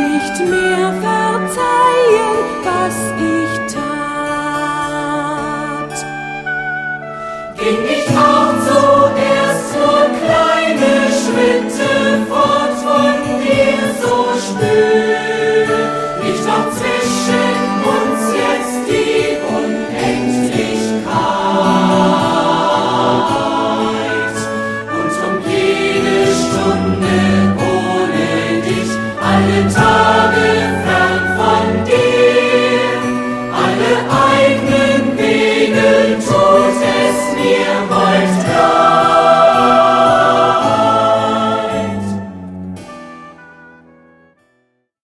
nicht mehr verzeihen, was ich tat. Ging ich auch zuerst nur kleine Schritte fort von dir so spür.